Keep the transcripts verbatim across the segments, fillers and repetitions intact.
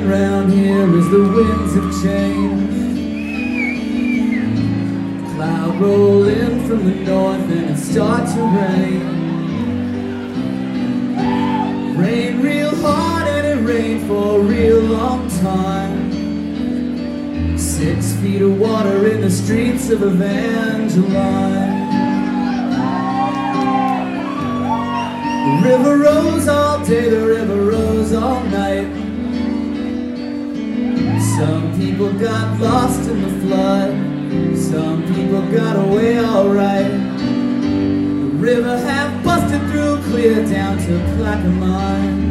happening round here is the winds have changed. Cloud roll in from the north and it starts to rain. Rain real hard and it rained for a real long time. Six feet of water in the streets of Evangeline. The river rose all day, the river rose all night. Some people got lost in the flood, some people got away alright. The river have busted through clear down to Plaquemine.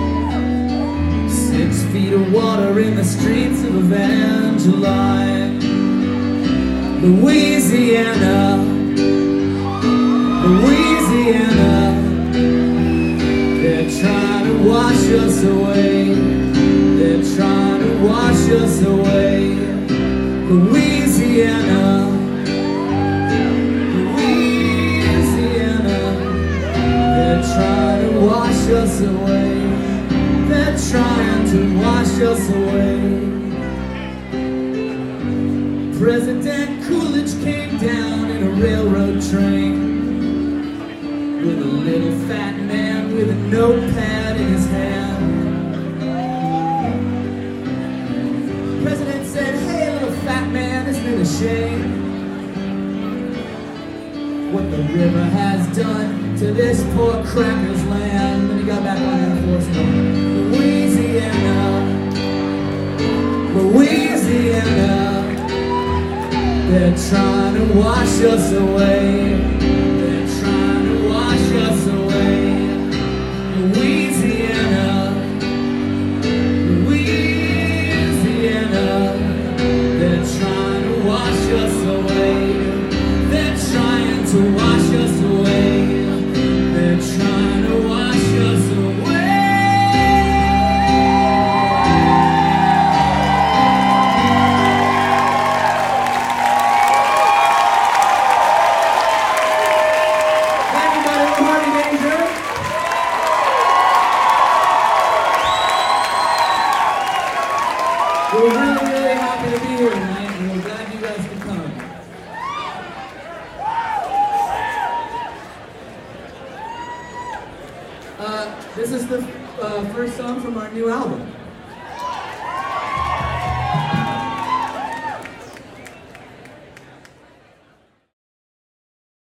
Six feet of water in the streets of Evangeline. Louisiana, Louisiana, they're trying to wash us away. They're trying to wash us away. Louisiana, Louisiana, they're trying to wash us away. They're trying to wash us away. President Coolidge came down in a railroad train with a little fat man with a notepad in his hand. The president said, "Hey, little fat man, isn't it a shame what the river has done to this poor cracker's land?" And he got back on Air Force One. Louisiana, Louisiana, they're trying to wash us away. They're trying to wash us away. Louisiana, Louisiana, they're trying to wash us away. They're trying to wash us away. They're trying to wash us away. We're really, really happy to be here tonight, and we're glad you guys could come. Uh, this is the uh, first song from our new album.